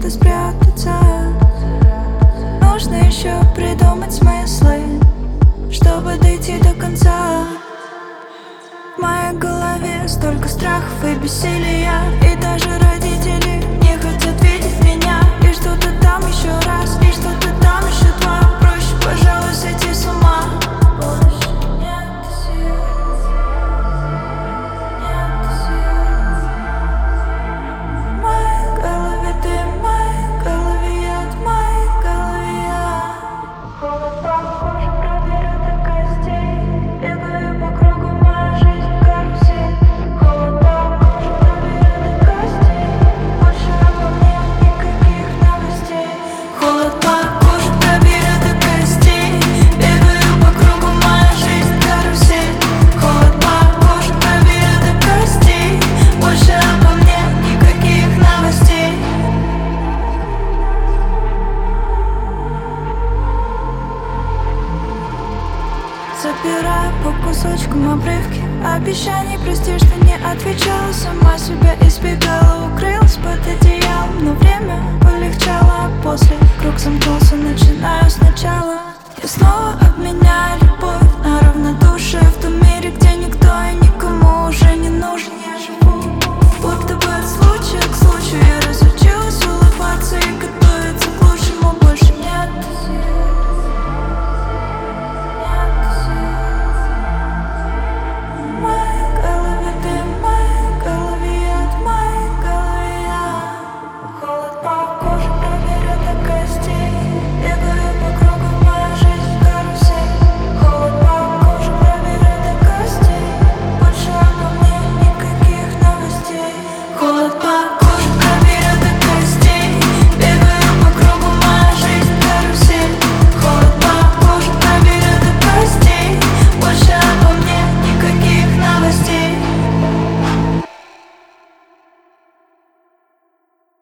где-то спрятаться. Нужно еще придумать смыслы, чтобы дойти до конца. В моей голове столько страхов и бессилия, и даже родители не хотят видеть меня. И что-то там еще раз, и что-то там еще два. Проще, пожалуй, сойти с ума. Больше нет сил, нет сил. В моей голове ты, в моей голове я, в моей голове я. Холод по коже проберет до костей. Бегаю по кругу, моя жизнь карусель. Холод по коже проберет до костей. Больше обо мне никаких новостей. Холод по коже проберет до костей. Бегаю по кругу, моя жизнь карусель. Холод по коже проберет до костей. Больше обо мне никаких новостей. Собираю по кусочкам обрывки обещаний, прости, что не отвечала. Сама себя избегала, укрылась под одеялом. Но время полегчало, а после круг замкнулся, начинаю сначала. Я снова